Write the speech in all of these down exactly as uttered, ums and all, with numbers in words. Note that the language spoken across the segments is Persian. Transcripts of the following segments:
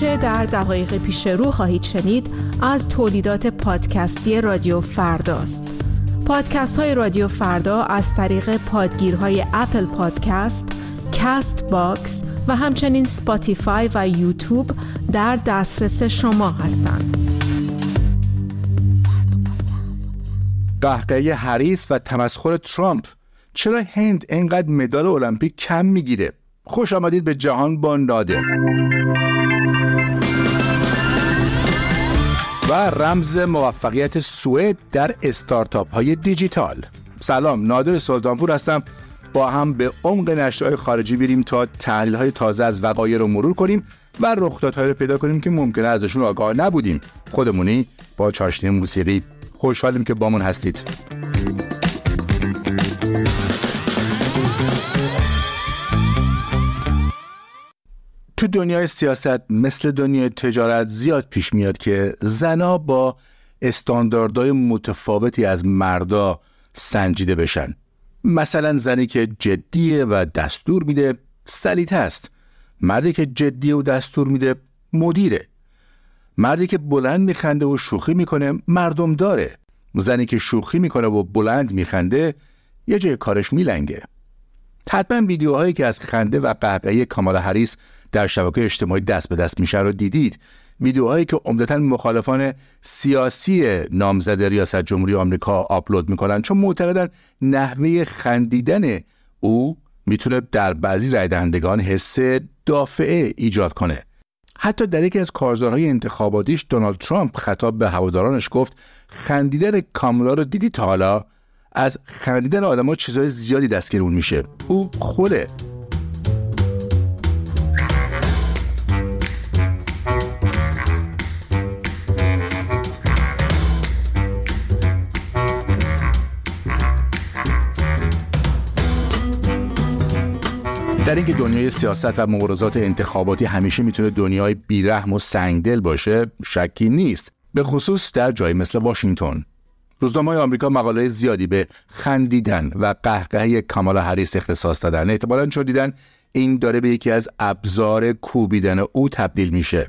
آنچه در دقایق پیش رو خواهید شنید از تولیدات پادکستی رادیو فرداست. پادکست های رادیو فردا از طریق پادگیرهای اپل پادکست، کست باکس و همچنین سپاتیفای و یوتیوب در دسترس شما هستند. قهقهه هریس و تمسخر ترامپ. چرا هند اینقدر مدال المپیک کم میگیره؟ خوش آمدید به جهان با نادر. و رمز موفقیت سوئد در استارتاپ های دیجیتال. سلام، نادر سلطانپور هستم. با هم به عمق نشرهای خارجی بریم تا تحلیل های تازه از وقایع رو مرور کنیم و رخدادهایی رو پیدا کنیم که ممکنه ازشون آگاه نبودیم. خودمونی با چاشنی موسیقی. خوشحالیم که بامون هستید. تو دنیای سیاست مثل دنیای تجارت زیاد پیش میاد که زنا با استانداردهای متفاوتی از مردا سنجیده بشن. مثلا زنی که جدیه و دستور میده سلیطه است. مردی که جدیه و دستور میده مدیره. مردی که بلند میخنده و شوخی میکنه مردم داره. زنی که شوخی میکنه و بلند میخنده یه جای کارش میلنگه. حتما ویدیوهایی که از خنده و قهقهه کامالا هریس در شبکه اجتماعی دست به دست میشن رو دیدید. ویدیوهایی که عمدتاً مخالفان سیاسی نامزد ریاست جمهوری آمریکا آپلود میکنن چون معتقدن نحوه خندیدن او میتونه در بعضی رای دهندگان حس دافعه ایجاد کنه. حتی در یکی از کارزارهای انتخاباتیش دونالد ترامپ خطاب به هوادارانش گفت خندیدن کامالا رو دیدی تا حالا؟ از خندیدن آدم‌ها چیزای زیادی دستگیرون میشه. او خوله. در اینکه دنیای سیاست و مبارزات انتخاباتی همیشه میتونه دنیای بیرحم و سنگدل باشه شکی نیست، به خصوص در جایی مثل واشنگتن. روزنامه‌های آمریکا مقاله زیادی به خندیدن و قهقهه کامالا هریس اختصاص دادن، احتمالاً چون دیدن این داره به یکی از ابزار کوبیدن او تبدیل میشه.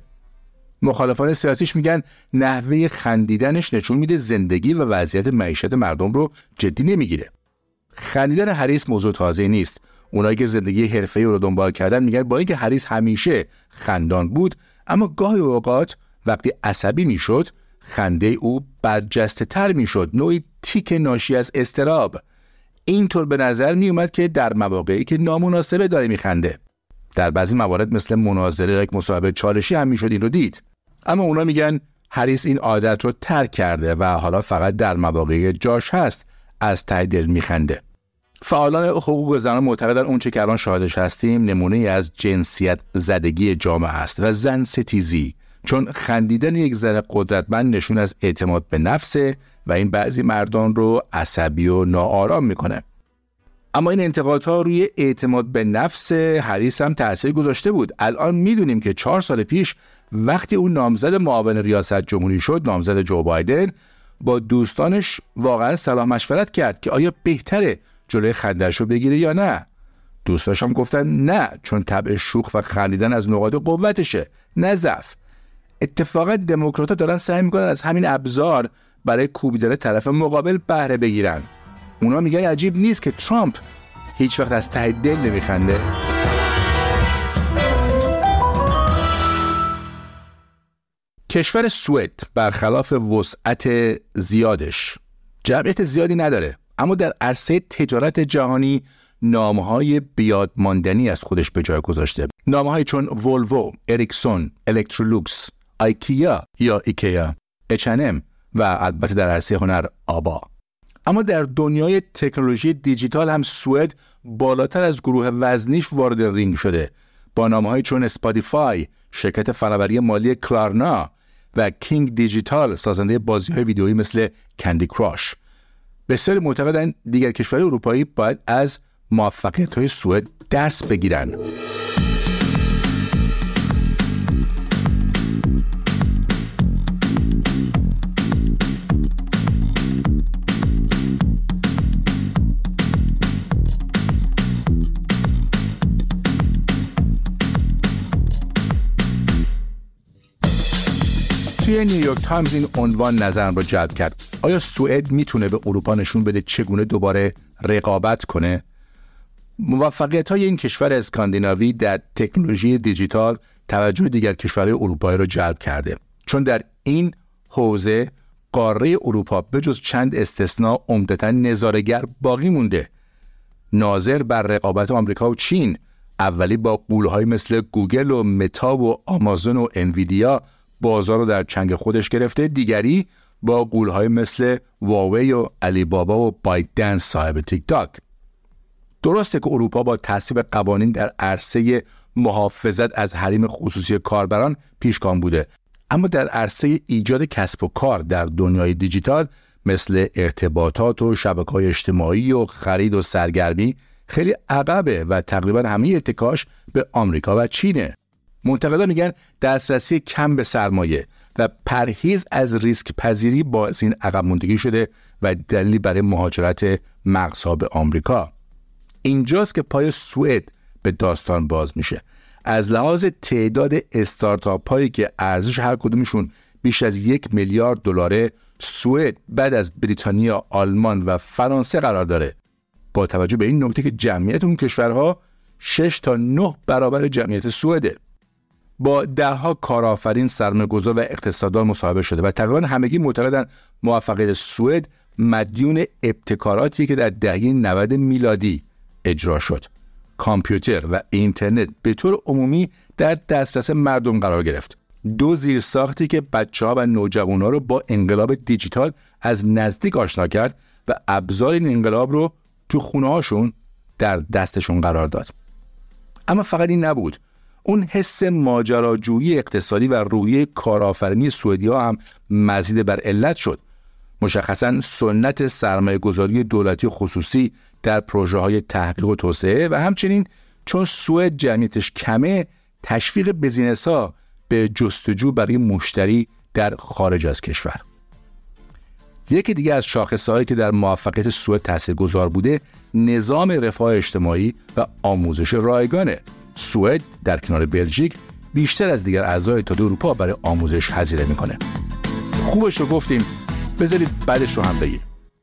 مخالفان سیاسیش میگن نحوه خندیدنش نشون میده زندگی و وضعیت معیشت مردم رو جدی نمیگیره. خندیدن هریس موضوع تازه‌ای نیست. اونایی که زندگی حرفه‌ای رو دنبال کردن میگن با اینکه هریس همیشه خندان بود، اما گاهی اوقات وقتی عصبی میشد خنده او برجسته تر میشد، نوعی تیک ناشی از اضطراب. اینطور به نظر می اومد که در مواقعی که نامناسبه داره میخنده. در بعضی موارد مثل مناظره یا یک مصاحبه چالشی هم میشد این رو دید. اما اونا میگن هریس این عادت رو ترک کرده و حالا فقط در مواقعی جاش هست از ته دل میخنده. فعالان حقوق زنان معتقدن اون چه که الان شاهدش هستیم نمونه از جنسیت زدگی جامعه است و زن ستیزی، چون خندیدن یک زن قدرتمند نشون از اعتماد به نفسه و این بعضی مردان رو عصبی و ناآرام میکنه. اما این انتقادها روی اعتماد به نفس هریس هم تأثیر گذاشته بود. الان میدونیم که چهار سال پیش وقتی اون نامزد معاون ریاست جمهوری شد، نامزد جو بایدن، با دوستانش واقعا صلاح مشورت کرد که آیا بهتره جلوی خنده‌اش رو بگیره یا نه. دوستاش هم گفتن نه، چون طبع شوخ و خندیدن از نقاط قوتشه، نه ضعف. اتفاقا دموکرات‌ها دارن سعی میکنن از همین ابزار برای کوبیدن طرف مقابل بهره بگیرن. اونا میگن عجیب نیست که ترامپ هیچ وقت از ته دل نمیخنده. کشور سوئد برخلاف وسعت زیادش جمعیت زیادی نداره، اما در عرصه تجارت جهانی نامهای بیاد ماندنی از خودش به جای گذاشته. نامهایی چون ولوو، اریکسون، الکترولوکس، آیکیا یا ایکیا، اچ اند ام و البته در عرصه هنر آبا. اما در دنیای تکنولوژی دیجیتال هم سوئد بالاتر از گروه وزنیش وارد رینگ شده با نامهایی چون اسپاتیفای، شرکت فناوری مالی کلارنا و کینگ دیجیتال، سازنده بازی‌های ویدئویی مثل کندی کراش. بسیاری معتقدند دیگر کشورهای اروپایی باید از موفقیت‌های سوئد درس بگیرن. توی نیویورک تایمز این عنوان نظرم رو جلب کرد. آیا سوئد میتونه به اروپا نشون بده چگونه دوباره رقابت کنه؟ موفقیت‌های این کشور اسکاندیناوی در تکنولوژی دیجیتال توجه دیگر کشورهای اروپایی رو جلب کرده، چون در این حوزه قاره اروپا به جز چند استثناء عمدتاً نظاره‌گر باقی مونده. ناظر بر رقابت آمریکا و چین، اولی با غول‌های مثل گوگل و متا و آمازون و انویدیا بازار رو در چنگ خودش گرفته، دیگری با غول‌های مثل واوی و علی بابا و بایت دنس صاحب تیک تاک. درسته که اروپا با تصویب قوانین در عرصه محافظت از حریم خصوصی کاربران پیشگام بوده، اما در عرصه ایجاد کسب و کار در دنیای دیجیتال مثل ارتباطات و شبکه‌های اجتماعی و خرید و سرگرمی خیلی عقبه و تقریبا همه اتکاش به آمریکا و چینه. منتقدان میگن دسترسی کم به سرمایه و پرهیز از ریسک پذیری باعث این عقب موندگی شده و دلیلی برای مهاجرت مغزها به آمریکا. اینجاست که پای سوئد به داستان باز میشه. از لحاظ تعداد استارتاپ هایی که ارزش هر کدومشون بیش از یک میلیارد دلاره، سوئد بعد از بریتانیا، آلمان و فرانسه قرار داره. با توجه به این نکته که جمعیت اون کشورها شش تا نه برابر جمعیت سوئده. با دهها کارآفرین، سرمایه‌گذار و اقتصاددان مصاحبه شده و تقریبا همگی معتقدن موفقیت سوئد مدیون ابتکاراتی که در دهه نود میلادی اجرا شد. کامپیوتر و اینترنت به طور عمومی در دسترس مردم قرار گرفت. دو زیرساختی که بچه‌ها و نوجوان‌ها رو با انقلاب دیجیتال از نزدیک آشنا کرد و ابزار این انقلاب رو تو خونه‌هاشون در دستشون قرار داد. اما فقط این نبود. اون حس ماجراجویی اقتصادی و روحیه کارآفرینی سوئدی‌ها هم مزید بر علت شد. مشخصاً سنت سرمایه‌گذاری دولتی و خصوصی در پروژه‌های تحقیق و توسعه و همچنین چون سوئد جمعیتش کمه، تشویق بیزینس‌ها به جستجو برای مشتری در خارج از کشور. یکی دیگه از شاخصه‌هایی که در موفقیت سوئد تاثیرگذار بوده، نظام رفاه اجتماعی و آموزش رایگانه. سوئد در کنار بلژیک بیشتر از دیگر اعضای اتحادیه اروپا برای آموزش هزینه میکنه. خوبش رو گفتیم، بذارید بعدش رو هم بگیم.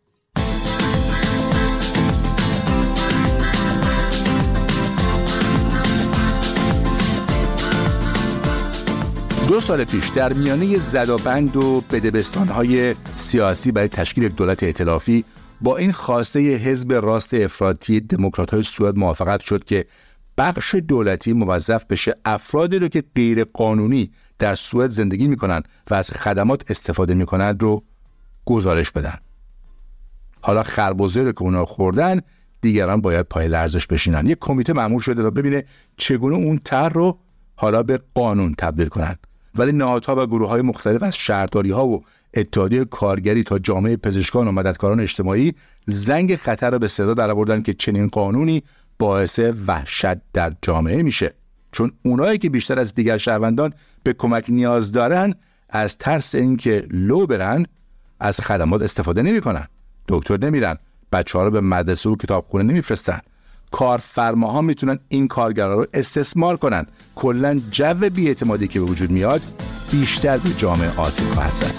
دو سال پیش در میانه زدابند و بدبستان‌های سیاسی برای تشکیل یک دولت ائتلافی با این خواسته حزب راست افراطی دموکرات‌های سوئد موافقت شد که بخش دولتی موظف بشه افرادی رو که غیر قانونی در سوئد زندگی میکنن و از خدمات استفاده میکنن رو گزارش بدن. حالا خربزه رو که اونا خوردن، دیگران باید پای لرزش بشینن. یک کمیته مأمور شده تا ببینه چگونه اون طرح رو حالا به قانون تبدیل کنن. ولی نهادها و گروه‌های مختلف از شهرداری‌ها و اتحادیه کارگری تا جامعه پزشکان و مددکاران اجتماعی زنگ خطر رو به صدا درآوردن که چنین قانونی باعث وحشت در جامعه میشه، چون اونایی که بیشتر از دیگر شهروندان به کمک نیاز دارن از ترس اینکه لو برن از خدمات استفاده نمی‌کنن. دکتر نمیرن، بچه‌ها رو به مدرسه و کتابخونه نمیفرستن. کارفرماها میتونن این کارگرا رو استثمار کنن. کلاً جو بی‌اعتمادی که به وجود میاد بیشتر به جامعه آسیب خواهد زد.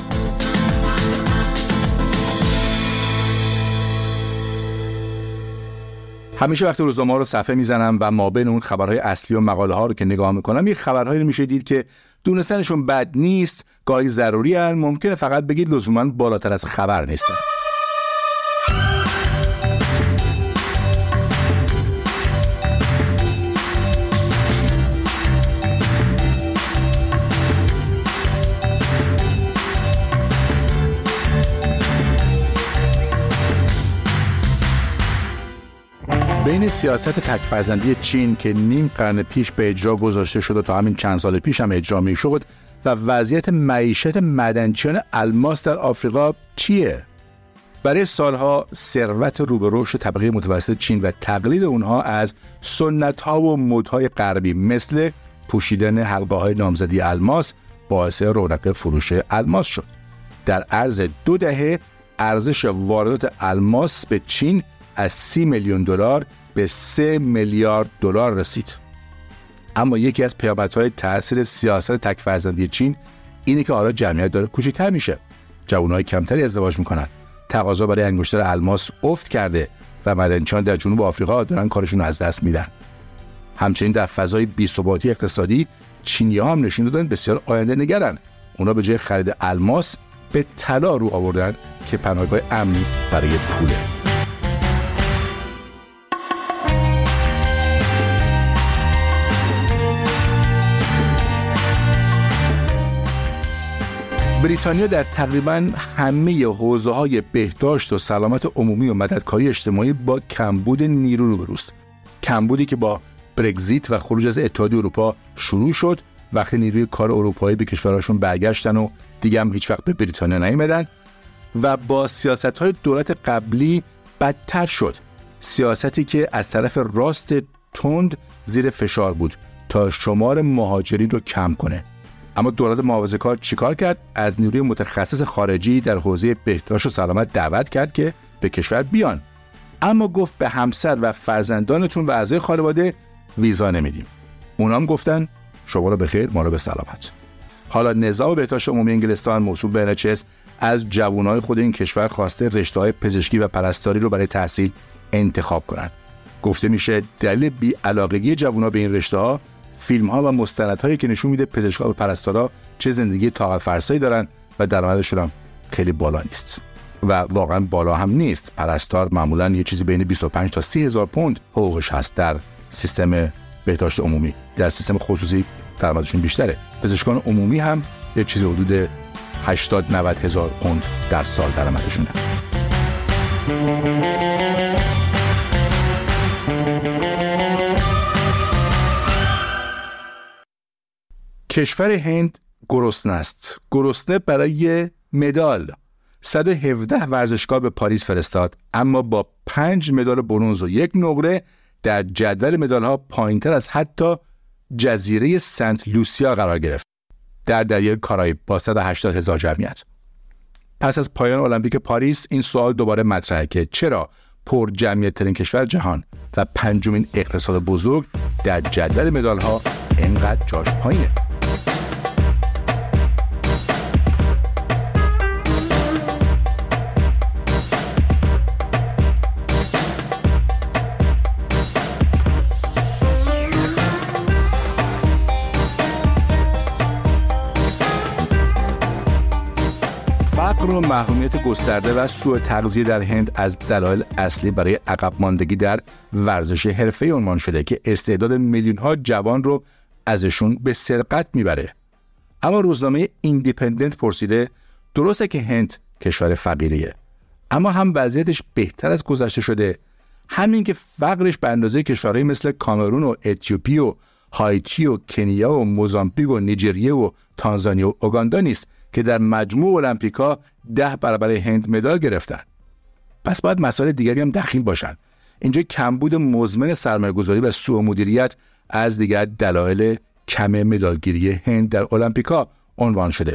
همیشه وقتی روزنامه‌ها رو صفحه میزنم و ما بین اون خبرهای اصلی و مقاله ها رو که نگاه میکنم، یه خبرهایی رو میشه دید که دونستنشون بد نیست، گاهی ضروری هن، ممکنه فقط بگید لزوماً بالاتر از خبر نیستن. بین سیاست تک فرزندی چین که نیم قرن پیش به اجرا گذاشته شد و تا همین چند سال پیش هم اجرا می شد و وضعیت معیشت معدنچیان الماس در آفریقا چیه؟ برای سالها ثروت رو به رشد طبقه متوسط چین و تقلید اونها از سنت‌ها و مدهای غربی مثل پوشیدن حلقه‌های نامزدی الماس باعث رونق فروش الماس شد. در عرض دو دهه ارزش واردات الماس به چین از سی میلیون دلار به سه میلیارد دلار رسید. اما یکی از پیامدهای تأثیر سیاست تک فرزندی چین اینه که حالا جمعیت داره کوچکتر میشه، جوانای کمتری ازدواج میکنن، تقاضا برای انگشتر الماس افت کرده و معدنچیان در جنوب آفریقا دارن کارشون رو از دست میدن. همچنین در فضای بی‌ثباتی اقتصادی چینی‌ها هم نشون دادن بسیار آینده نگرن. اونا به جای خرید الماس به طلا رو آوردن که پناهگاه امنی برای پوله. بریتانیا در تقریباً همه حوزه‌های بهداشت و سلامت عمومی و مددکاری اجتماعی با کمبود نیرو روبروست. کمبودی که با برگزیت و خروج از اتحادیه اروپا شروع شد وقتی نیروی کار اروپایی به کشورشون برگشتن و دیگه هم هیچ وقت به بریتانیا نیامدن و با سیاست‌های دولت قبلی بدتر شد. سیاستی که از طرف راست تند زیر فشار بود تا شمار مهاجرین رو کم کنه. اما دولت محافظه‌کار چیکار کرد؟ از نیروی متخصص خارجی در حوزه بهداشت و سلامت دعوت کرد که به کشور بیان، اما گفت به همسر و فرزندانتون و اعضای خانواده ویزا نمیدیم. اونا هم گفتن شما رو به خیر، ما رو به سلامت. حالا نظام بهداشت عمومی انگلستان موسوم به ان اچ اس از جوانای خود این کشور خواسته رشته‌های پزشکی و پرستاری رو برای تحصیل انتخاب کنن. گفته میشه دلیل بی‌علاقگی جوونا به این رشته‌ها فیلم‌ها و مستندهایی که نشون میده پزشکا و پرستارا چه زندگی طاقت فرسایی دارن و درآمدشون هم خیلی بالا نیست. و واقعا بالا هم نیست. پرستار معمولاً یه چیزی بین بیست و پنج تا سی هزار پوند حقوقش هست در سیستم بهداشت عمومی. در سیستم خصوصی درآمدشون بیشتره. پزشکان عمومی هم یه چیزی حدود هشتاد نود هزار پوند در سال درآمدشونه. کشور هند گرسنه است. گرسنه برای مدال. صد و هفده ورزشکار به پاریس فرستاد، اما با پنج مدال برنز و یک نقره در جدول مدال‌ها پایین‌تر از حتی جزیره سنت لوسیا قرار گرفت در دریای کارائیب با صد و هشتاد هزار جمعیت. پس از پایان المپیک پاریس این سوال دوباره مطرحه که چرا پر جمعیت ترین کشور جهان و پنجمین اقتصاد بزرگ در جدول مدال‌ها اینقدر جاش پایینه؟ فقر و محرومیت گسترده و سوء تغذیه در هند از دلایل اصلی برای عقب ماندگی در ورزش حرفه‌ای عنوان شده که استعداد میلیون‌ها جوان رو ازشون به سرقت میبره. اما روزنامه ایندیپندنت پرسیده درسته که هند کشور فقیریه، اما هم وضعیتش بهتر از گذشته شده، همین که فقرش به اندازه کشورهای مثل کامرون و اتیوپی و هایتی و کنیا و موزامبیک و نیجریه و تانزانیا و اوگاندا نیست که در مجموع المپیکا ده برابر هند مدال گرفتن. پس باید مسائل دیگری هم دخیل باشن. اینجا کمبود مزمن سرمایه‌گذاری و سوء مدیریت از دیگر دلایل کم مدالگیری هند در المپیکا عنوان شده.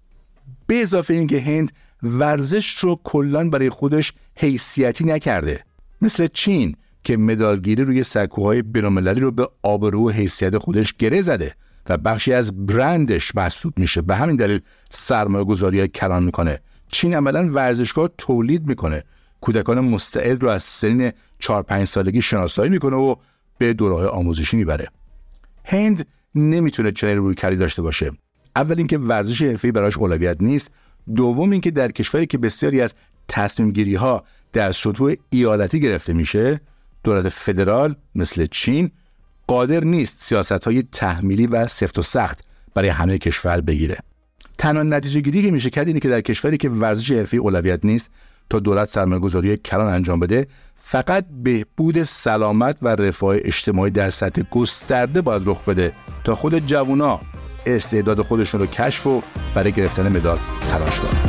به اضافه اینکه هند ورزش رو کلاً برای خودش حیثیتی نکرده، مثل چین که مدالگیری روی سکوهای بین‌المللی رو به آبرو و حیثیت خودش گره زده و بخشی از برندش محسوب میشه. به همین دلیل سرمایه‌گذاری کلان میکنه. چین عملاً ورزشکار تولید میکنه، کودکان مستعد رو از سن چهار پنج سالگی شناسایی میکنه و به دوره‌های آموزشی میبره. هند نمیتونه چنین رویکردی داشته باشه. اول اینکه ورزش حرفه‌ای براش اولویت نیست، دوم اینکه در کشوری که بسیاری از تصمیم گیری ها در سطوح ایالتی گرفته میشه، دولت فدرال مثل چین قادر نیست سیاست‌های تحمیلی و سفت و سخت برای همه کشور بگیره. تنها نتیجه گیری که میشه کرد اینه که در کشوری که ورزش حرفه‌ای اولویت نیست، تا دولت سرمایه‌گذاری کلان انجام بده، فقط بهبود سلامت و رفاه اجتماعی در سطح گسترده باید رخ بده تا خود جوونا استعداد خودشون رو کشف و برای گرفتن مدال تلاش کنن.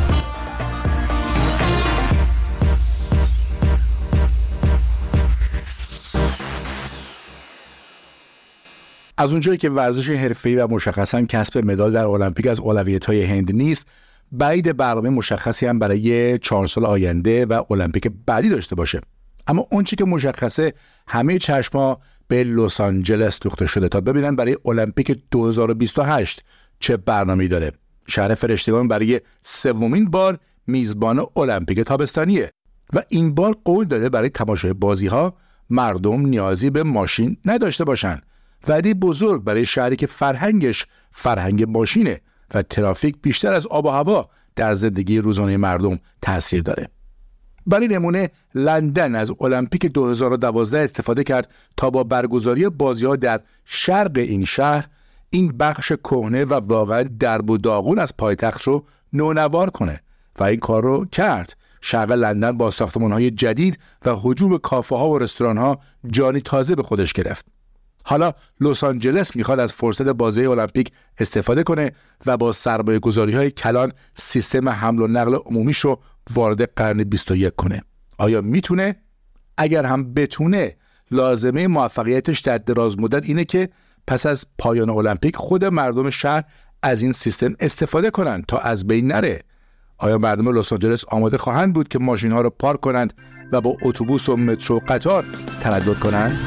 از اونجایی که ورزش حرفه‌ای و مشخصاً کسب مدال در المپیک از اولویت‌های هند نیست، بعید برنامه مشخصی هم برای چهار سال آینده و المپیک بعدی داشته باشه. اما اون چی که مشخصه، همه چشما به لس آنجلس دوخته شده تا ببینن برای المپیک دو هزار و بیست و هشت چه برنامه‌ای داره. شهر فرشتگان برای سومین بار میزبان المپیک تابستانیه و این بار قول داده برای تماشای بازی‌ها مردم نیازی به ماشین نداشته باشن. وعده بزرگ برای شهری که فرهنگش فرهنگ ماشینه و ترافیک بیشتر از آب و هوا در زندگی روزانه مردم تأثیر داره. برای نمونه لندن از المپیک دو هزار و دوازده استفاده کرد تا با برگزاری بازی‌ها در شرق این شهر این بخش کهنه و واقعا درب و داغون از پایتخت رو نونوار کنه و این کار رو کرد. شرق لندن با ساختمان‌های جدید و هجوم کافه‌ها و رستوران‌ها جانی تازه به خودش گرفت. حالا لس آنجلس میخواد از فرصت بازی المپیک استفاده کنه و با سرمایه‌گذاری‌های کلان سیستم حمل و نقل عمومیش رو وارد قرن بیست و یک کنه. آیا میتونه؟ اگر هم بتونه، لازمه موفقیتش در دراز مدت اینه که پس از پایان المپیک خود مردم شهر از این سیستم استفاده کنن تا از بین نره. آیا مردم لس آنجلس آماده خواهند بود که ماشین‌ها رو پارک کنند و با اتوبوس و مترو و قطار تردد کنند؟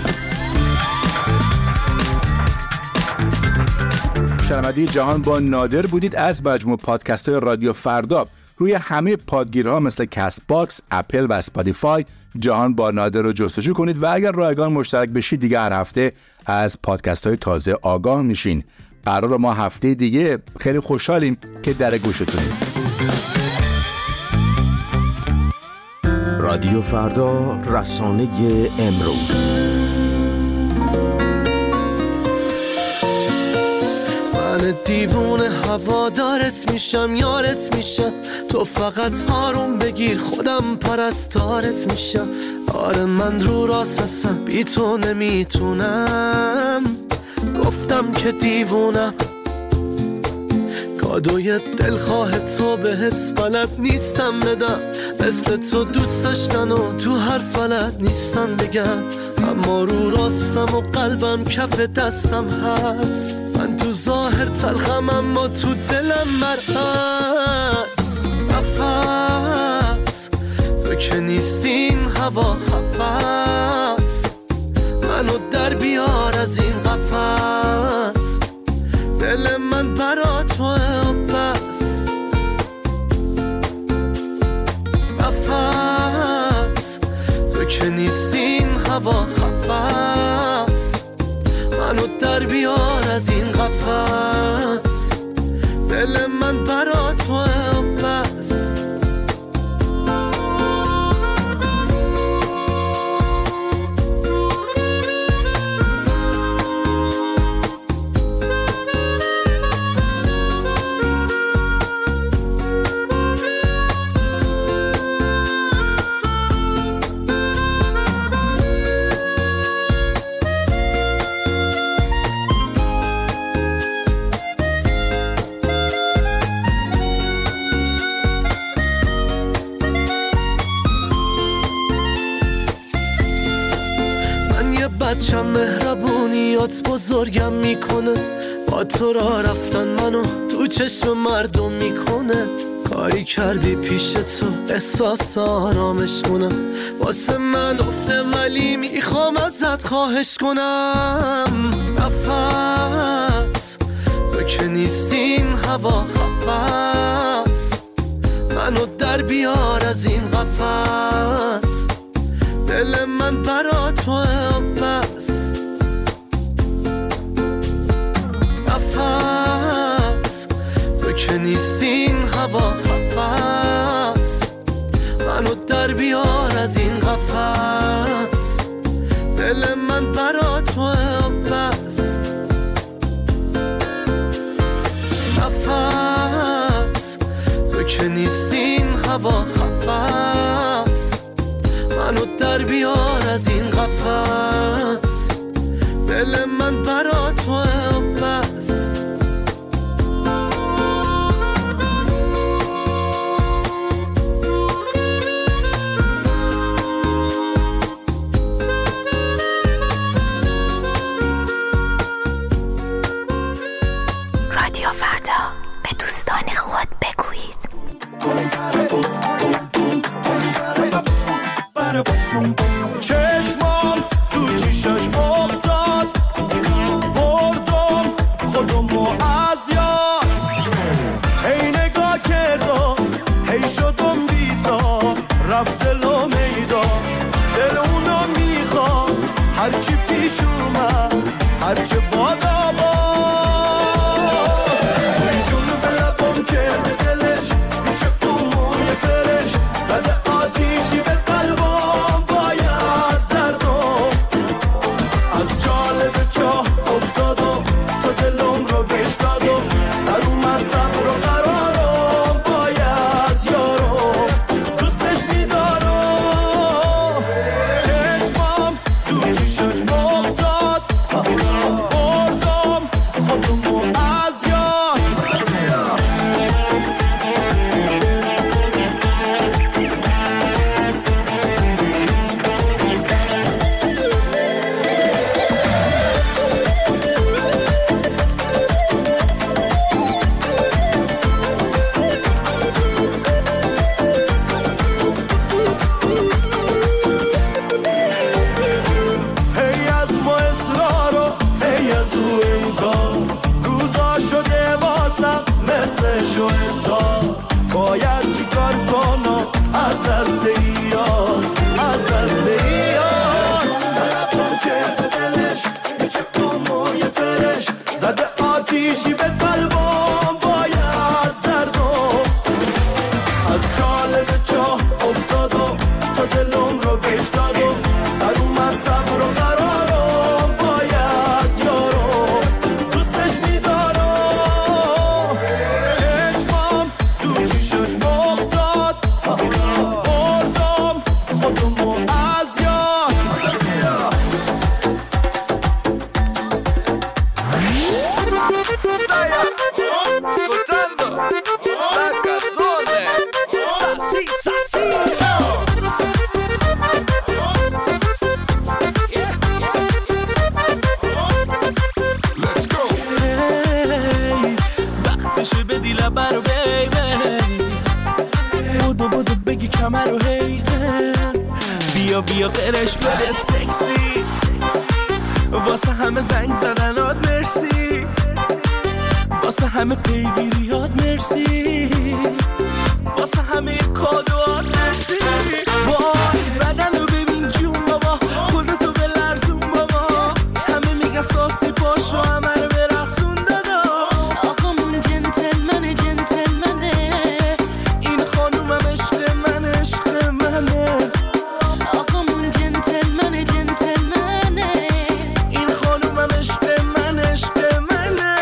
شنونده جهان با نادر بودید از مجموع پادکست های رادیو فردا. روی همه پادگیرها مثل کست باکس، اپل و اسپاتیفای جهان با نادر رو جستجو کنید و اگر رایگان مشترک بشید دیگه هر هفته از پادکست های تازه آگاه میشین. قرار ما هفته دیگه خیلی خوشحالیم که در گوشتونید. رادیو فردا، رسانه امروز. من دیوونه هوادارت میشم، یارت میشم، تو فقط آروم بگیر خودم پرستارت میشم. آره من رو راست هستم، بی تو نمیتونم، گفتم که دیوونم. کادوی دلخواه تو بهت بلد نیستم بدم، مثل تو دوست داشتن و تو هر فلت نیستم بگم. اما رو راستم و قلبم کف دستم هست، من تو ظاهر تلخم اما تو دلم مرهست. نفس تو که نیستین هوا خفص، منو در بیار از این قفص. دل من برا توه و بس. نفس تو که نیستین هوا خفص، منو در بیار از این قفص. دل من برا توه و بس. بچم مهربونیات بزرگم میکنه، با تو را رفتن منو تو چشم مردم میکنه. کاری کردی پیش تو احساس آرامش کنم، واسه من افته ولی میخوام ازت خواهش کنم. نفس تو که نیستین هوا خفص، منو در بیار از این قفص. دل من برا توه و بس. نفس تو که نیستین هوا خفص، منو در بیار از این قفص. دل من برا توه و بس. نفس تو که نیستین هوا خفص، منو در بیار از این قفص. دل من برا توه و بس. رادیو فردا، به دوستان خود بگویید. از دست یار از دست یار طرف که به دلش یه چکم و یه فرش زده آتیشی به قلبم باید از دردم از جالب جا افتادم تا دلم رو گشت دادم سر اومد صبر و قرارم باید یارم دوستش میدارم چشمم تو چیشش افتاد بردم خودمو از یاد وقتشه بدی لبر رو بیبی بودو بودو بگی کمر رو هیقن بیا بیا قرش بده سکسی واسه همه زنگ زدنات مرسی واسه همه پیگیریات مرسی واسه همه کادوات مرسی وای بدن رو ببین جون بابا خودتو به لرزون بابا همه میگن ساسی پاشو همه رو برقصون دادا آقامون جنتلمنه جنتلمنه این خانومم عشق من عشق منه آقامون جنتلمنه جنتلمنه این خانومم عشق من عشق منه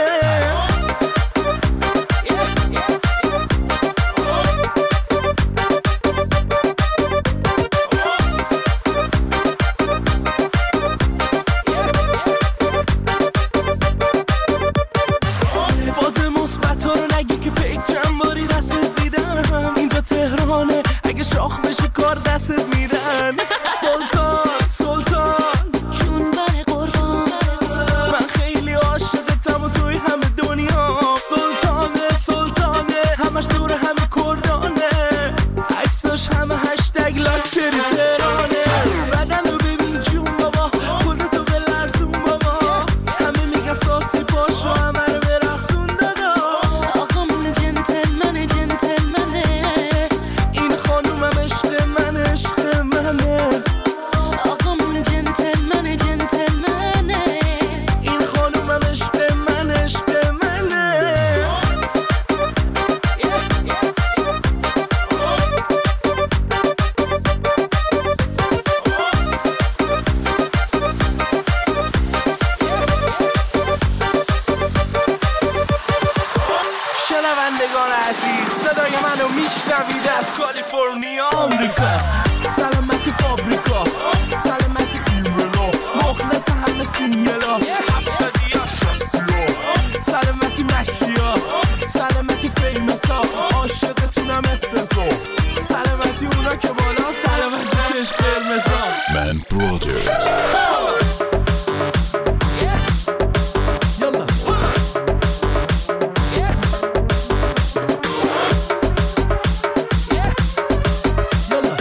فاز مثبت ها رو نگی که پیک چند باری دستت دیدم اینجا تهرانه اگه شاخ بشه کار دستت میدن سلطان سلطان جون بر قربان من خیلی عاشقتم و توی همه دنیا سلطانه سلطانه همش دور همه کردانه عکساش همه هشتگ لاکچری تهرانه بدن رو ببین جون بابا خودتو به لرزون بابا همه میگن ساسی پاشو همه رو برقصون دادا آقامون جنتلمنه جنتلمنه این خانومم عشق من عشق منه آقامون جنتلمنه جنتلمنه این خانومم عشق من عشق منه شنوندگان عزیز صدای منو میشنوید از کالیفرنیا آمریکا سلامتی فابریکا سلامتی ایمنا مخلص همه سینگلا هفتادی ها شستیا سلامتی مشیا سلامتی فیمسا عاشقتونم افتضا سلامتی اونا که بالا سلامتی چشم قرمزا Man Brothers. یالا یالا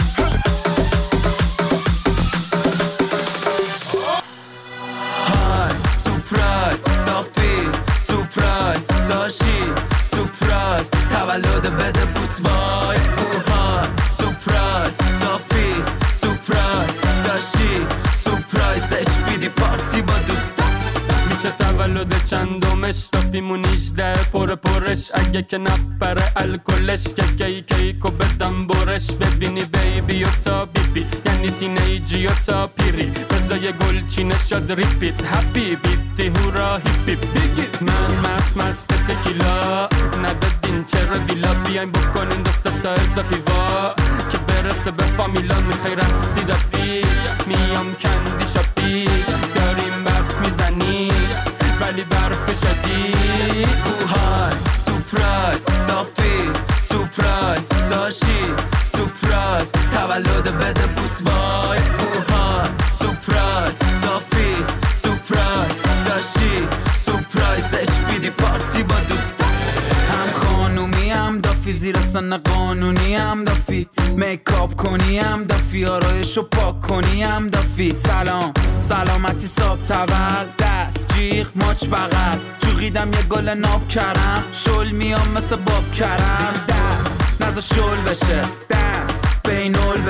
های سورپرایز دافی سورپرایز داشی سورپرایز تولد بده بوس وای اوهای سورپرایز دافی سورپرایز داشی سورپرایز اچ بی دی پارتی با دوستان میشه تولد چندمش دافیمون نیجده پر پرش اگه که نپره الکلش که کی کیکو بدم برش ببینی بیبی و تا بیبی یعنی تینیجی و تا پیری بزای گل چینه شد ریپیت هپی بیتی هورا هیپی بیگی من مست مست تکیلا ندادین چرا ویلا بیاین بکنین دست تا اضافی وا که برسه به فامیلا میخوای رقصی دافی میام کندی شاپی داریم برف میزنی ولی برف شدی اوهای سورپرایز دافی سورپرایز داشی سورپرایز تولد بده بوس وای اوهای سورپرایز دافی سورپرایز داشی سورپرایز اچ بی دی پارتی با دوستان هم خانومی هم دافی زیر سن قانونی هم دافی میکاپ کنی هم دافی آرایشو پاک کنی هم دافی سلام سلامتی صاحب تول دست جیغ ماچ بغل جوغیدم یه گل ناب کرم شل میام مثل باب کرم دست نزا شل بشه دست بین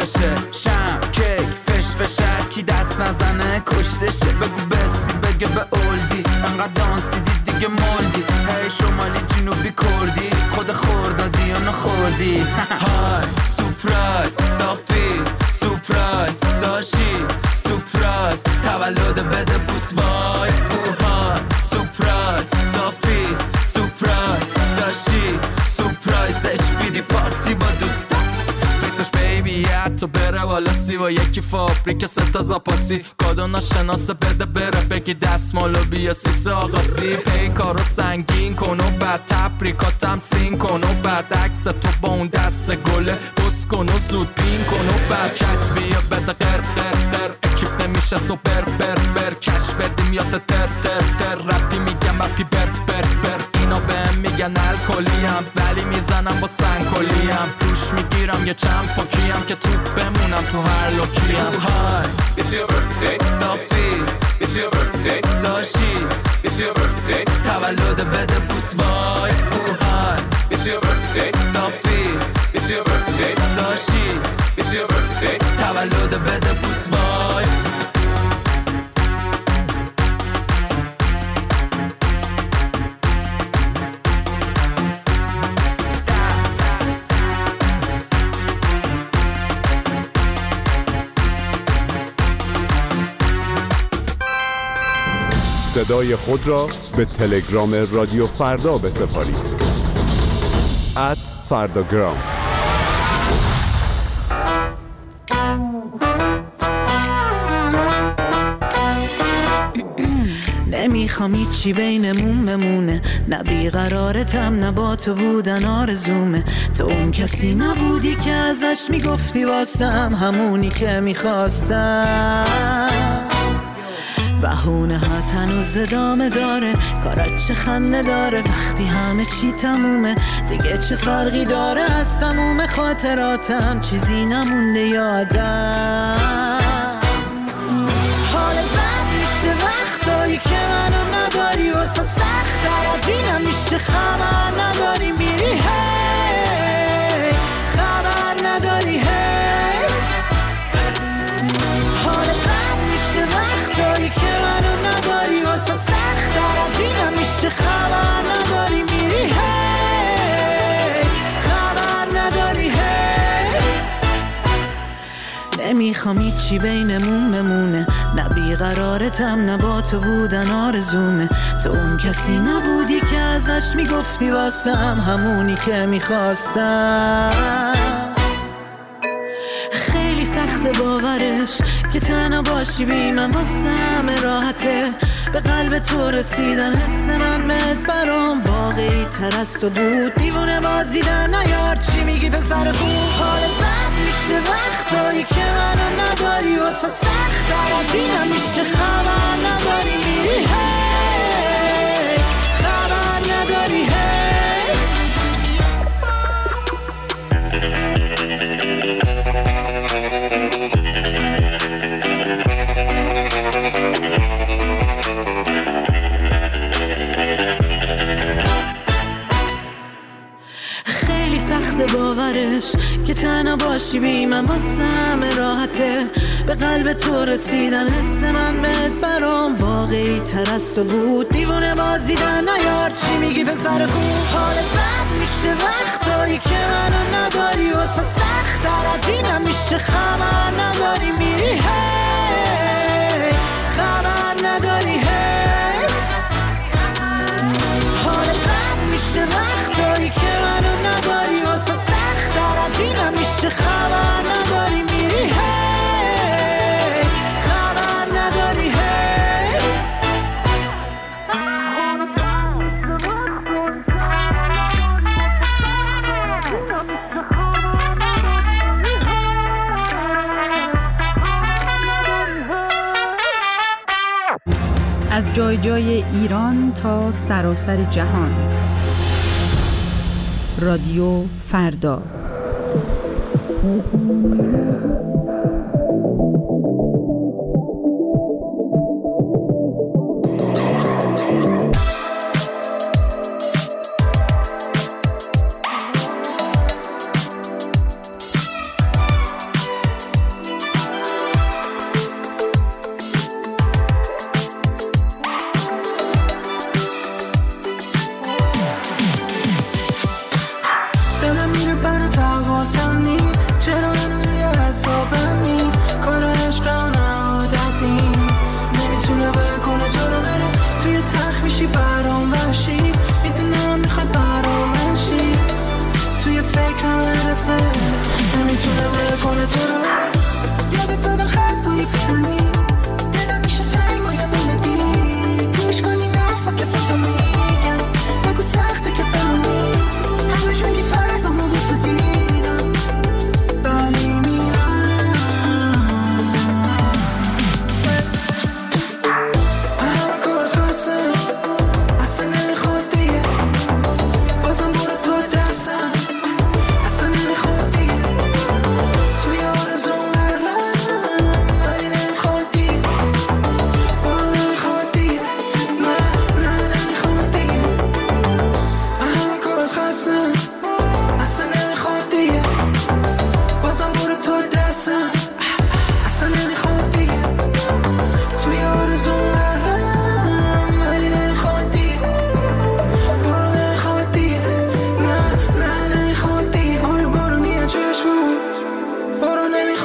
شه. شم کیک فش فشر کی دست نزنه کشته شه. بگو بستی بگه به اولدی انقدر دانسیدی دیگه مولدی. هی شمالی جنوبی کردی خود خوردادی یا نخوردی. های سورپرایز دافی سورپرایز داشی سورپرایز تولد بده بوس وای اوها. سورپرایز دافی سورپرایز داشی سورپرایز اچ بی دی پارتی با دوستا. فیسش بیبی حتی بره بالا سی و یکی فابریک ستا زاپاسی. کادو ناشناسه بده بره بگی دستمالو بیا سیسه آقاسی. پیکارو سنگین کن و بعد تبریکاتم سین کن و بعد عکس تو با اون دست گله بس کن و زود بین کن و بعد کچ بیا بده قر قر قر. اکیپ نمیشه سوپر بر بر کش بدیم یاد تر تر تر. رپی میگم رپی بر بر بر. اینا بهم میگن الکلیم ولی میزنم با سنگکلیم. روش میگیرم یه چند پاکیم که توپ بمونم تو هر لوکیم. های It's your birthday دافی It's your birthday داشی It's your birthday تولد بده بوس وای اوهای. It's your birthday دافی It's your birthday داشی It's your birthday تولد بده بوس وای. صدای خود را به تلگرام رادیو فردا بسپارید. ات فرداگرام. نمیخوام هیچی بینمون بمونه، نه بیقرارتم نه با تو بودن آرزومه. تو اون کسی نبودی که ازش میگفتی واسم همونی که میخواستم. بهونه ها تنوز ادامه داره، کارات چه خنده داره وقتی همه چی تمومه. دیگه چه فرقی داره از تموم خاطراتم چیزی نمونده یادم. حال بد میشه وقتایی که منو نداری، واسه سخت‌تر از اینم میشه خبر نداری میری هی خبر نداری هی. حال بد میشه وقتایی که منو نداری، واسه سخت‌تر از اینم میشه خبر نداری میری هی خبر نداری هی. نمیخوام هیچی بینمون بمونه، نه بیقرارتم نه با تو بودن آرزومه. تو اون کسی نبودی که ازش میگفتی واسم همونی که میخواستم. خیلی سخت باورش که تنها باشی بی من واسم راحته. به قلب تو رسیدن حس من مت برام واقعی تر از تو بود. دیوونه بازی در نیار چی میگی به سر خوب. حال بد میشه وقتایی که منو نداری، واسه سخت‌تر از اینم میشه خبر نداری میری هی خبر نداری هی. خیلی سخت باورش که تنها باشی بی من واسم راحته. به قلب تو رسیدن حس من مت برام واقعی تر از تو بود. دیوونه بازی در نیار چی میگی به سر خوب. حال بد میشه وقتایی که منو نداری، واسه سخت‌تر از اینم میشه خبر نداری میری هی خبر نداری هی. حال بد میشه وقتایی که منو نداری، واسه سخت‌تر از اینم میشه خبر نداری میری هی خبر نداری هی. از جای جای ایران تا سراسر جهان، رادیو فردا.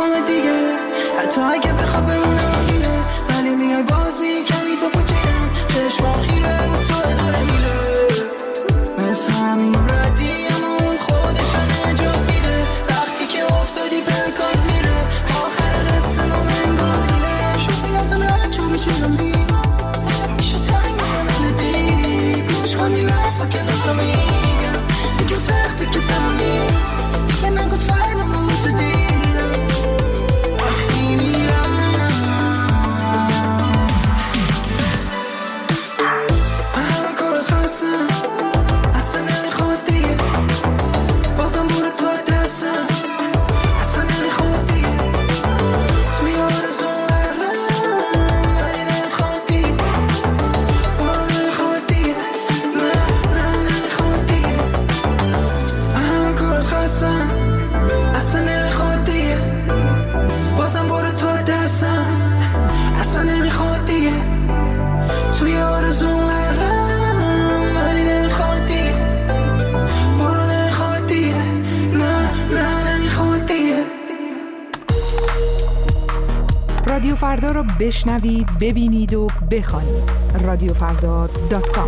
نمیخوام دیگه، حتی اگه بخوام بمونم دیگه، ولی میای باز میکنی تو پوچینم، چشم آخیره و تو داره میره مثل همین ردی، اما اون خودشو نجات میده، وقتی که افتادی پلکات میره، آخر قصه ما منگاه میره، شده ازم رد چورو چورو می میشه تنگ ملودی، گوش کنی لفا که به تو میگم، میگم سخته که تمامی دیگه نگو فرنمون تو دیدم وقتی میرم همه کار خستم، اصلا نمیخواد دیگه، بازم بوره تو دستم، اصلا نمیخواد دیگه، توی آرزون قرم ولی نمیخواد دیگه، برو نمیخواد دیگه، نه نه نمیخواد دیگه، همه کار خستم، اصلا نمیخواد دیگه، بازم برو تو دستم، اصلا نمیخواد دیگه، توی آرزون قرم ولی نمیخواد دیگه، برو نمیخواد دیگه، نه نه نمیخواد دیگه. رادیو فردا رو بشنوید، ببینید و بخوانید. رادیو فردا دات کام.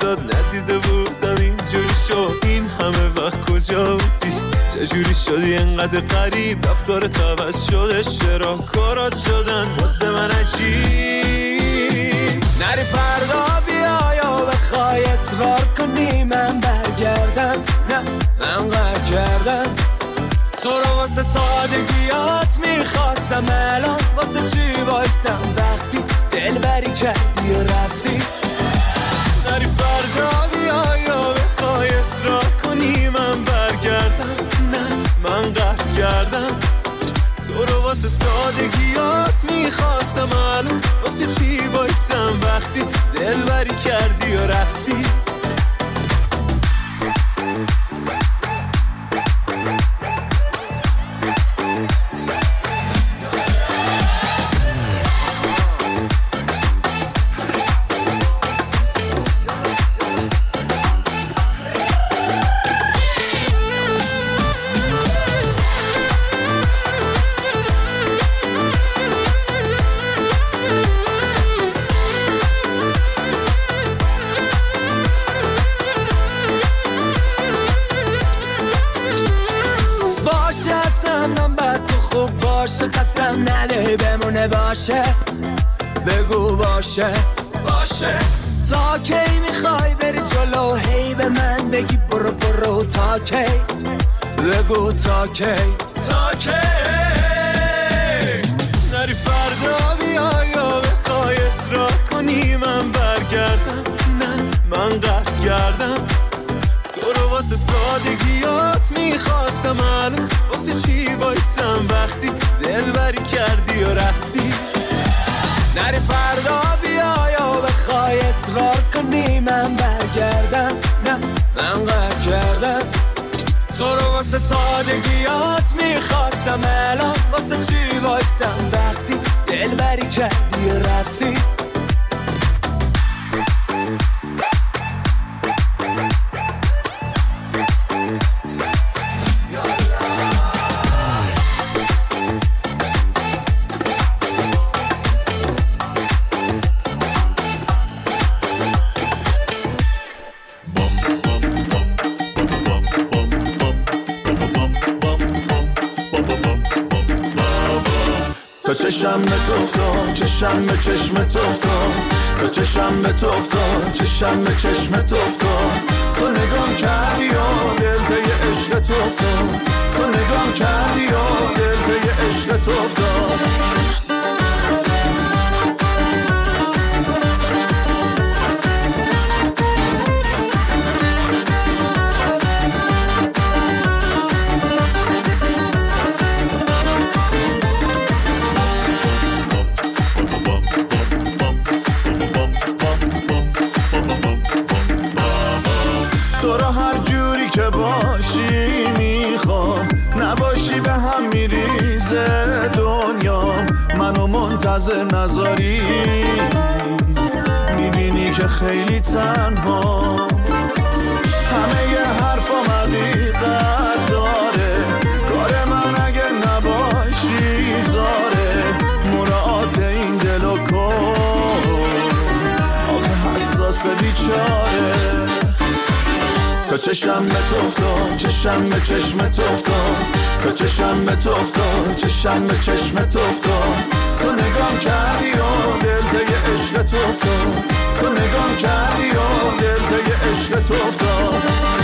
ازت ندیده بودم اینجوری شد. این همه وقت کجا بودی؟ چجوری شدی انقدر غریب؟ رفتارت عوض شده، چرا کارات شدن واسه من عجیب؟ نری فردا بیا یا بخوای اصرار کنی من برگردم، نه من قهر کردم تو رو واسه سادگیات میخواستم، الان واسه چی وایستم وقتی دلبری کردی و رفتی؟ نری فردا بیا یا بخوای اصرار کنی من برگردم، نه من قهر کردم تو رو واسه سادگیات میخواستم، الان واسه چی وایستم وقتی دلبری کردی و رفتی؟ قسم نده بمونه باشه، بگو باشه باشه. تا کی میخوای بری جلو هی به من بگی برو برو؟ تا کی بگو تا کی تا کی؟ نری فردا بیا یا بخوای اصرار کنی من برگردم، نه من قهر کردم تو رو واسه سادگیات میخواستم، الان واسه چی وایسم وقتی دلبری کردی و رفتی؟ نری فردا بیا یا بخوای اصرار کنی من برگردم، نه من قهر کردم تو رو واسه سادگیات میخواستم، الان واسه چی وایسم وقتی دلبری کردی و رفتی؟ تا چشم به تو افتاد، چشم به چشم تو افتاد، تا چشم به تو افتاد، چشم به چشم تو افتاد. تو نگام کردی و دل به عشق تو افتاد، تو نگام کردی و دل به عشق تو افتاد. تو را هر جوری که باشی میخوام، نباشی به هم میریزه دنیا، منو منتظر نذاری، میبینی که خیلی تنها، همه ی حرفام حقیقت داره، کار من اگه نباشی زاره، مراعات این دلو کن، آخه حساس بیچاره. تا چشم به تو افتاد، چشم به چشم تو افتاد، تا چشم به تو افتاد، چشم به چشم تو افتاد. تو نگام کردی و دل به عشق تو افتاد، تو نگام کردی و دل به عشق تو افتاد.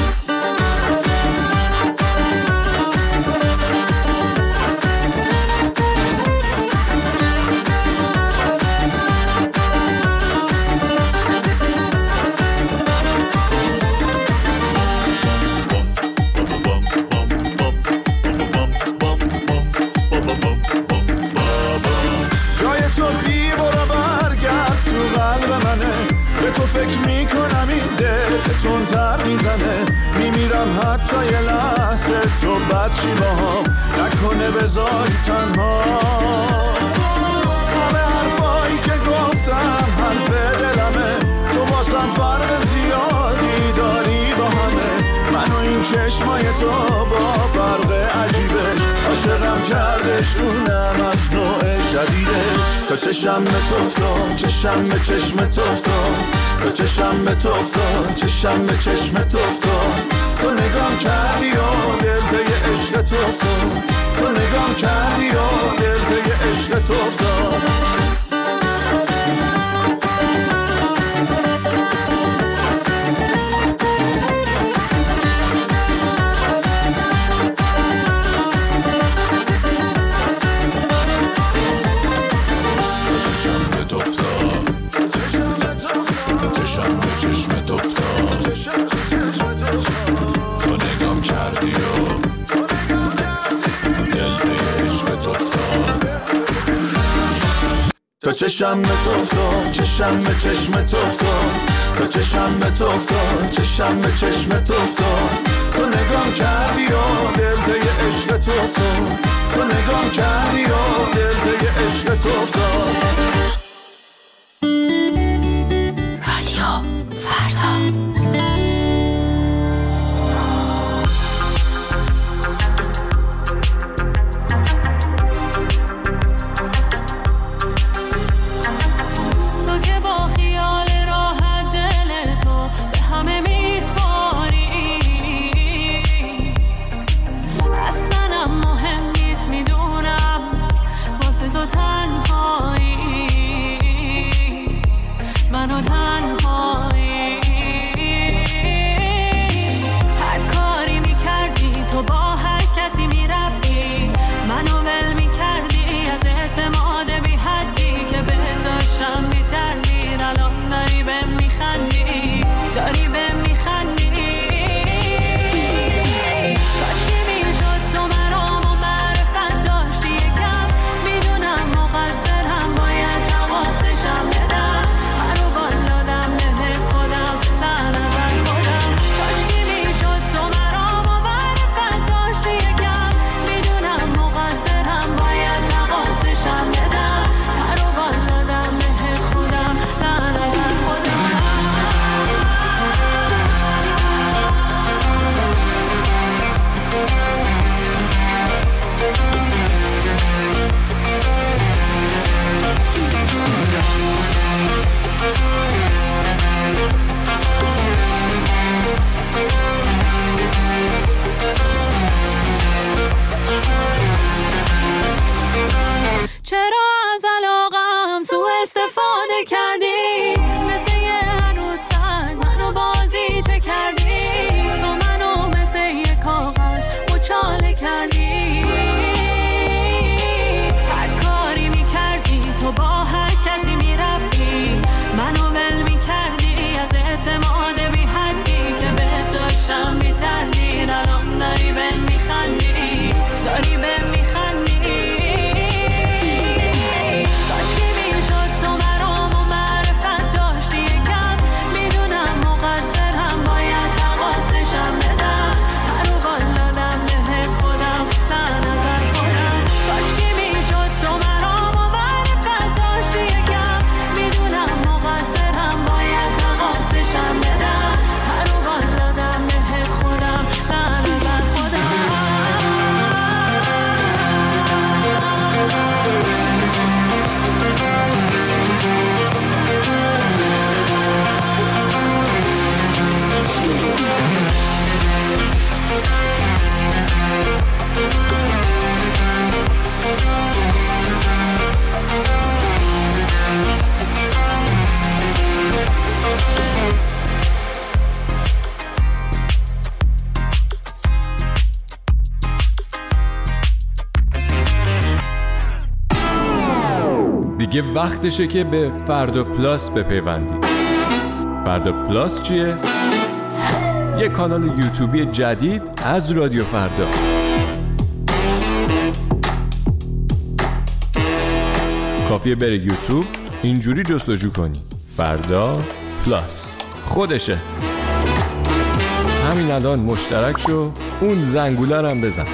فکر میکنم این دل تندتر میزنه، میمیرم حتی یه لحظه تو بد چی باهام نکنه بذاری تنها. همه حرفایی که گفتم حرف دلمه، تو واسم فرق زیادی داری با همه، من و این چشمای تو با فرق عجیبش عاشقم کردش اونم از نوع جدیدش. تا چشم به تو افتاد چشم به چشم تو افتاد تا چشم به تو افتاد چشم به چشم تو افتاد تو نگام کردی و دل به عشق تو افتاد تو نگام کردی و دل به عشق تو افتاد. تا چشم به تو افتاد چشم به چشم تو افتاد تا چشم به تو افتاد چشم به چشم تو افتاد تو نگام کردی و دل به عشق تو افتاد تو نگام کردی و دل به عشق تو افتاد. رادیو فردا. دیگه وقتشه که به فردا پلاس بپیوندید. فردا پلاس چیه؟ یه کانال یوتیوبی جدید از رادیو فردا. کافیه بری یوتیوب اینجوری جستجو کنی فردا پلاس، خودشه. همین الان مشترک شو، اون زنگوله رو هم بزن.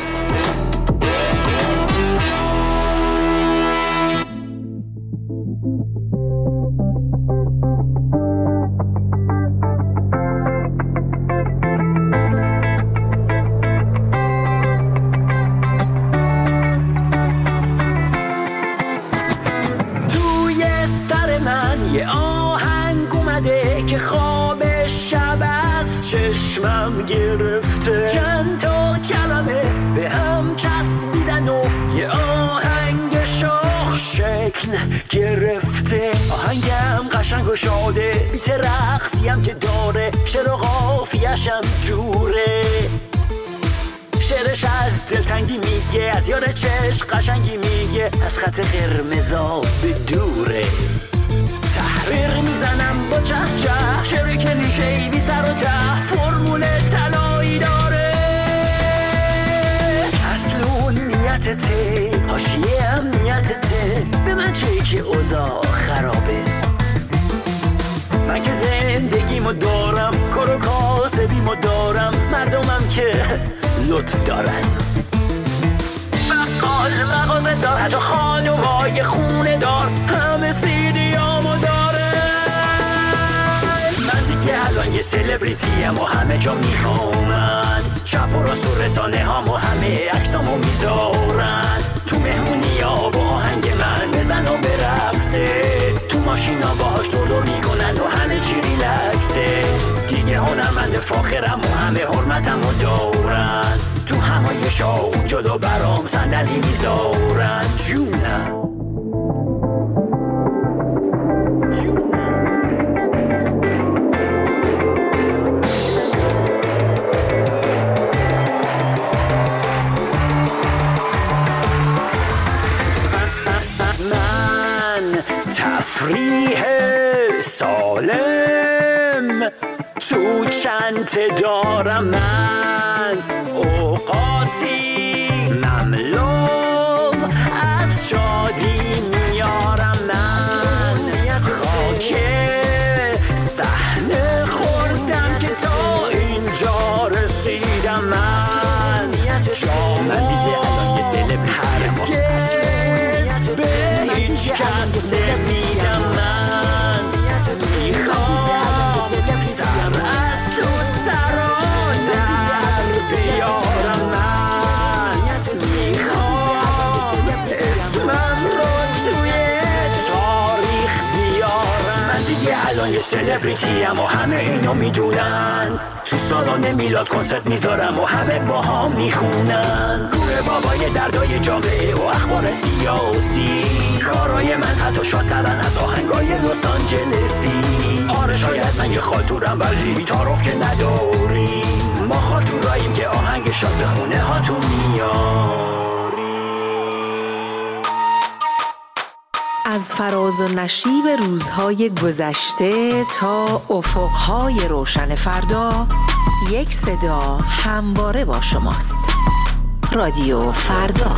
چشمم گرفته، چند تا کلمه به هم چسبیدن و یه آهنگ شاخ شکل گرفته. آهنگم قشنگ و شاده، بیت رقصیم که داره، شعر و قافیه‌شم جوره. شعرش از دلتنگی میگه، از یار چشم قشنگی میگه، از خط قرمزا به دوره. تحریر میزنم با چه چه، شعر کلیشه‌ای بی سر و ته، فرمول طلایی داره. اصلون نیتته، حاشیه هم نیتته، به من چه که اوضاع خرابه. من که زندگیمو دارم، کار و کاسبیمو دارم، مردمم که لطف دارن. بقال مغازه دار، حتی خانومای خونه دار، همه سیدیامو داره. من دیگه الان یه سلبریتیم و همه جا میخوامن، چپ و راست و رسانه هامو همه عکسامو میذارن. تو مهمونی ها با آهنگ من بزن و برقصه، تو ماشینا باهاش دور میکنن و همه چی ریلکسه. دیگه هنرمند فاخرم و همه حرمتم و دارن، تو همایشا جدا برام صندلی میذارن. جونم تفریح سالم تو چنت دارم، من اوقاتی مملو از شادی میارم. من خاک صحنه خوردم که تا اینجا رسیدم. من من دیگه الان یه سلبریتیم، هرگز به هیچ کس نمیدم. من میخوام سر از تو سران در بیارم. من میخوام اسمم رو توی تاریخ بیارم. من دیگه الان یه سلبریتیم و همه اینو میدونن، تو سالن میلاد کنسرت میذارم و همه با هم میخونن. کوره بابای دردای جامعه و اخبار سیاسی، کارای من حتی شادترن از آهنگای لس آنجلسی. آره شاید من یه خاطورم ولی تعارف که نداریم، ما خاطوراییم که آهنگ شاد به خونه هاتون میاری. از فراز و نشیب روزهای گذشته تا افقهای روشن فردا، یک صدا همواره با شماست. رادیو فردا.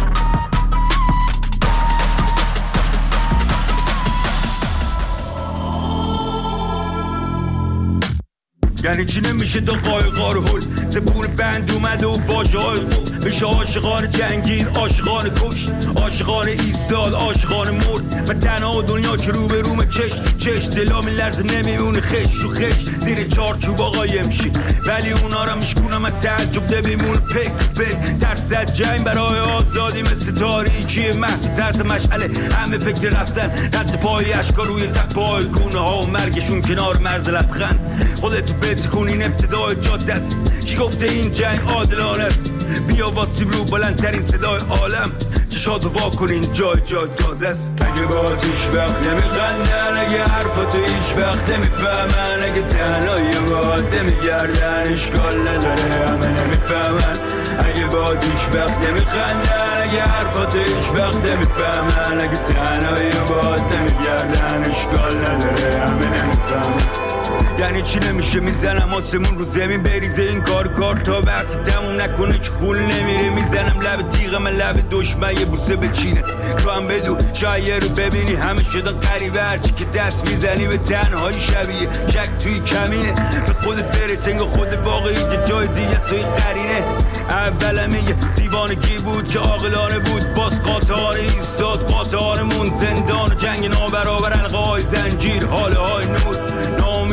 یعنی چی نمیشه دو قایقار هل، زبون بند اومده و واژه های قفل بشه. عاشقان جنگیر، عاشقان کشت، عاشقان ایستاد، عاشقان مرد. من تنها دنیا که رو به روم چش تو چش، دلام لرزه نمیمونه خش و خش، زیر چارچوب قایم شی. ولی اونا را میشکونم از تعجب نمیمونه پک پک. ترس از جنگ برای آزادی مثل تاریکی محض، ترس مشعله همه فکر رفتن، رد پای اشکا روی تپای گونه ها و مرگشون کنار مرز لبخند. خودتو بتکن این ابتدای جاده است، کی گفته این جنگ عادلانه است؟ بیا واسیم رو بلندترین صدای عالم، چشاتو وا کنین جای جای تازه است. اگه با هیچ وقت نمیخندن، اگه حرفاتو هیچ وقت نمیفهمن، اگه تنهایی باهات نمیگردن، اشکال نداره همه نمیفهمن. اگه با هیچ وقت نمیخندن، اگه حرفاتو هیچ وقت نمیفهمن، اگه تنهایی باهات نمیگردن، اشکال نداره همه نمیفهمن. یعنی چی نمیشه میزنم آسمون رو زمین بریزه این کار کار تا وقتی تموم نکنه که خول نمیره. میزنم لب تیغ من لب دشمن یه بوسه بچینه. تو هم بدو شاید رو ببینی همه شدن قریبه، هرچی که دست میزنی به تنهایی شبیه شک توی کمینه. به خودت برس انگار خود واقعی که جای دیگه است توی قرینه. اولم یه دیوانگی بود که عاقلانه بود، باز قاطعانه ایستاد قاطعانمون. زندان و جنگ نابرابر، القای زنجیر، حاله های نور، نامی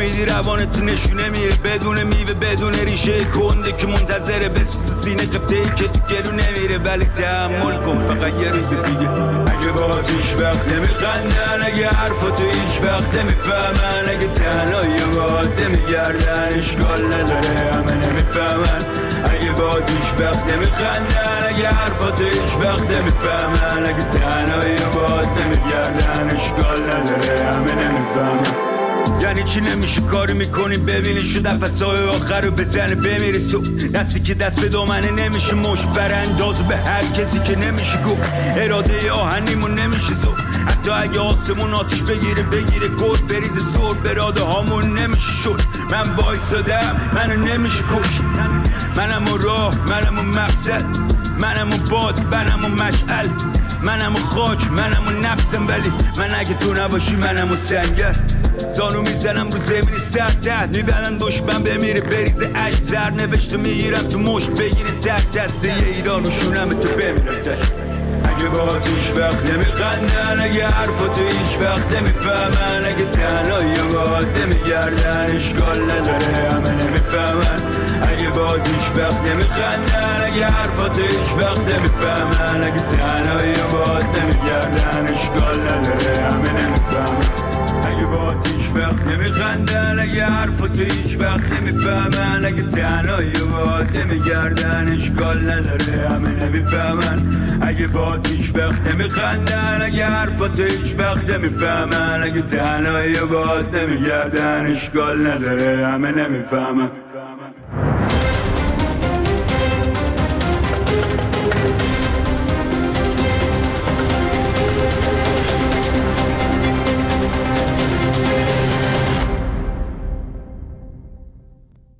میدی روانت تو نشونه میره بدون میوه بدون ریشه کنده که منتظره بسوز سینه قبطه‌ای که تو گلو نمیره ولی تحمل کن فقط یه روز دیگه اگه با هیچ وقت نمیخندن اگه حرفا تو هیچ وقت نمیفهمن اگه تنهایی با نمیگردن اشکال نداره همه نمیفهمن اگه با هیچ وقت نمیخندن اگه حرفا تو هیچ وقت نمیفهمن اگه تنهایی با نمیگردن اشکال نداره همه نمیفهمن یعنی چی نمیشه کاری میکنی ببینی شو نفسای آخر رو بزنه بمیری تو دستی که دست به دامنه نمیشه مش برانداز به هر کسی که نمیشه گفت اراده آهنیمون نمیشه زو حتی اگه آسمون آتیش بگیره بگیره گل بریز سور براده هامون نمیشه شد من وایسادم منو نمیشه کش منم و راه منم و مقصد منم و باد منم و مشعل منم و خاک منم و نفسم ولی من اگه تو نباشی منم و سنگر زانو میزنم رو زمین سردت میبندن دشمن بمیره بریزه عشق زر نوشته میگیرم تو مشت بگیره تک دسته یه ایران و شونم تو بمیرم تش اگه با هیچ وقت نمیخندن اگه حرفا تو هیچ وقت نمیفهمن اگه تنهایی با نمیگردن اشکال نداره همه نمیفهمن اگه با هیچ وقت نمیخندن اگه حرفا تو هیچ وقت نمیفهمن اگه تنهایی با نمیگردن اشکال نداره همه نمیفهمن اگه با هیچ وقت نمیخندن اگه حرفا تو هیچ وقت نمیفهمن اگه تنهایی با نمیگردن اشکال نداره همه نمیفهمن اگه با هیچ وقت نمیخندن اگه حرفا تو هیچ وقت نمیفهمن اگه تنهایی با نمیگردن اشکال نداره همه نمیفهمن